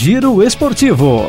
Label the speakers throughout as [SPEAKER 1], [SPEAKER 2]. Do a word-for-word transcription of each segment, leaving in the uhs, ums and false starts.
[SPEAKER 1] Giro Esportivo.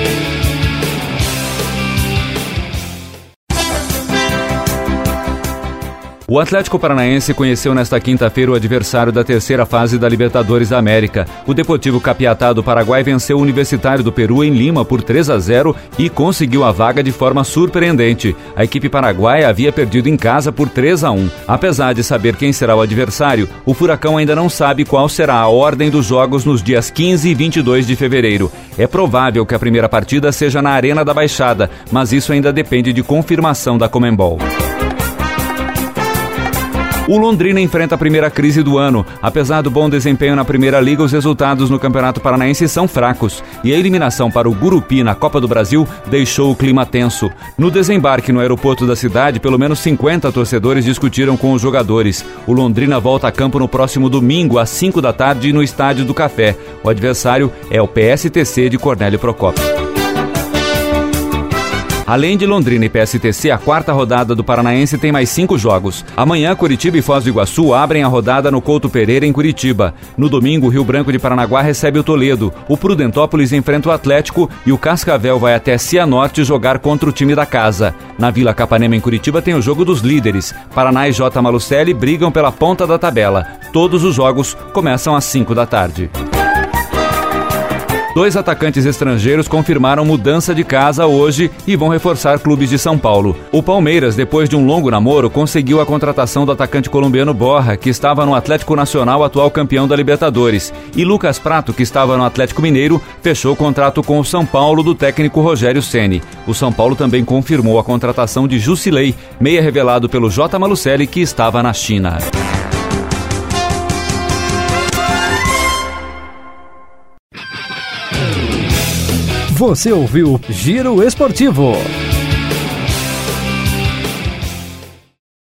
[SPEAKER 1] O Atlético Paranaense conheceu nesta quinta-feira o adversário da terceira fase da Libertadores da América. O Deportivo Capiatá do Paraguai venceu o Universitário do Peru em Lima por três a zero e conseguiu a vaga de forma surpreendente. A equipe paraguaia havia perdido em casa por três a um. Apesar de saber quem será o adversário, o Furacão ainda não sabe qual será a ordem dos jogos nos dias quinze e vinte e dois de fevereiro. É provável que a primeira partida seja na Arena da Baixada, mas isso ainda depende de confirmação da Conmebol. O Londrina enfrenta a primeira crise do ano. Apesar do bom desempenho na Primeira Liga, os resultados no Campeonato Paranaense são fracos e a eliminação para o Gurupi na Copa do Brasil deixou o clima tenso. No desembarque no aeroporto da cidade, pelo menos cinquenta torcedores discutiram com os jogadores. O Londrina volta a campo no próximo domingo, às cinco da tarde, no Estádio do Café. O adversário é o P S T C de Cornélio Procópio. Além de Londrina e P S T C, a quarta rodada do Paranaense tem mais cinco jogos. Amanhã, Curitiba e Foz do Iguaçu abrem a rodada no Couto Pereira, em Curitiba. No domingo, o Rio Branco de Paranaguá recebe o Toledo. O Prudentópolis enfrenta o Atlético e o Cascavel vai até Cianorte jogar contra o time da casa. Na Vila Capanema, em Curitiba, tem o jogo dos líderes. Paraná e J. Malucelli brigam pela ponta da tabela. Todos os jogos começam às cinco da tarde. Dois atacantes estrangeiros confirmaram mudança de casa hoje e vão reforçar clubes de São Paulo. O Palmeiras, depois de um longo namoro, conseguiu a contratação do atacante colombiano Borja, que estava no Atlético Nacional, atual campeão da Libertadores. E Lucas Prato, que estava no Atlético Mineiro, fechou o contrato com o São Paulo do técnico Rogério Ceni. O São Paulo também confirmou a contratação de Jusilei, meia revelado pelo J. Malucelli, que estava na China. Você ouviu Giro Esportivo.